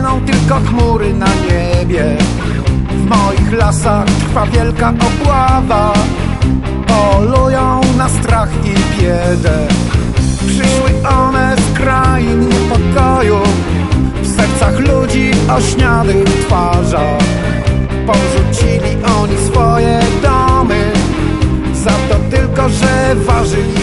płoną tylko chmury na niebie. W moich lasach trwa wielka obława. Polują na strach i biedę. Przyszły one z krain niepokoju, w sercach ludzi o śniadych twarzach. Porzucili oni swoje domy, za to tylko, że ważyli